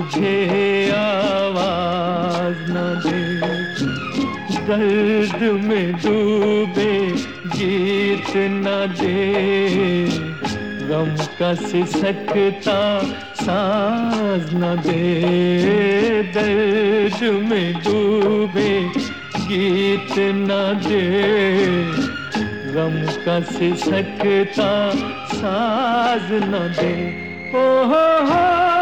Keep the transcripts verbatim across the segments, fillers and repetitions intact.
मुझे आवाज न दे। दर्द में डूबे गीत न दे, गम का सिसकता साज न दे। दर्द में डूबे गीत न दे, गम का सिसकता साज न दे। ओ हो हो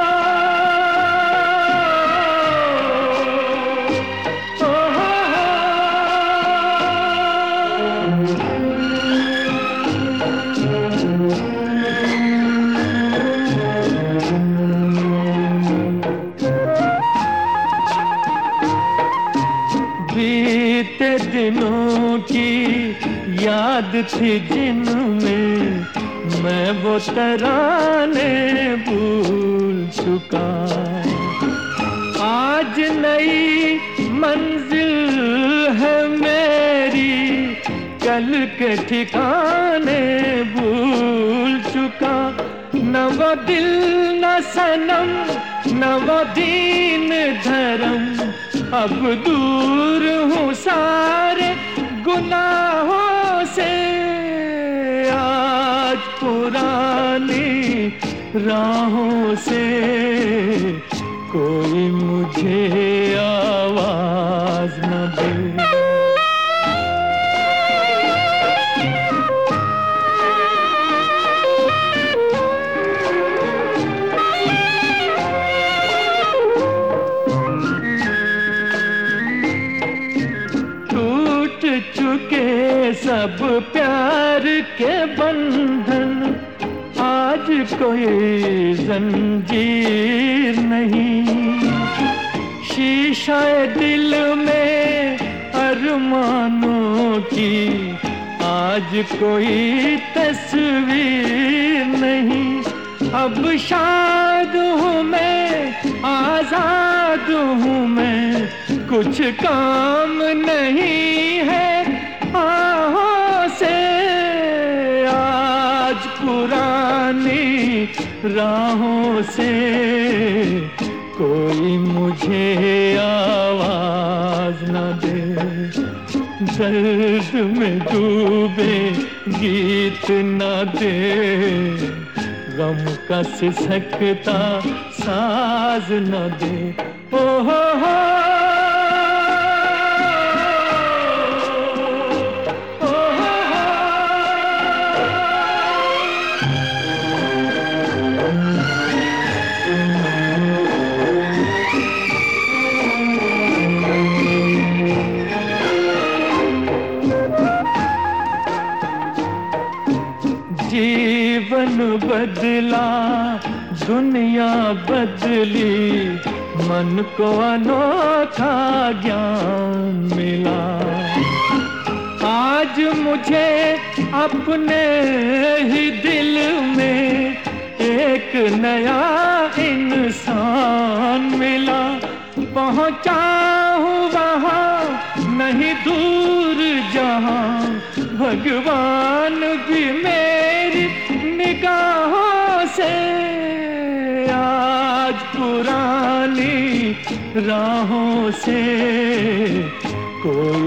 बीते दिनों की याद थी जिनमें मैं वो तराने भूल चुका। आज नई मंजिल है मेरी, कल के ठिकाने भूल चुका। न वो दिल न सनम न वो दीन धर्म, अब दूर हूँ सारे गुनाहों से। आज पुरानी राहों से कोई मुझे आवाज न दे। चुके सब प्यार के बंधन, आज कोई जंजीर नहीं। शीशाए दिल में अरमानों की, आज कोई तस्वीर नहीं। अब शाद हूँ मैं, आजाद हूँ मैं, कुछ काम नहीं है आहों से। आज पुरानी राहों से कोई मुझे आवाज न दे। दर्द में डूबे गीत न दे, गम का सिसकता साज न दे। ओ हो हो जीवन बदला दुनिया बदली, मन को अनोखा ज्ञान मिला। आज मुझे अपने ही दिल में एक नया इंसान मिला। पहुंचा हूँ वहाँ नहीं दूर जहाँ, भगवान भी मेरी निगाहों से। आज पुरानी राहों से कोई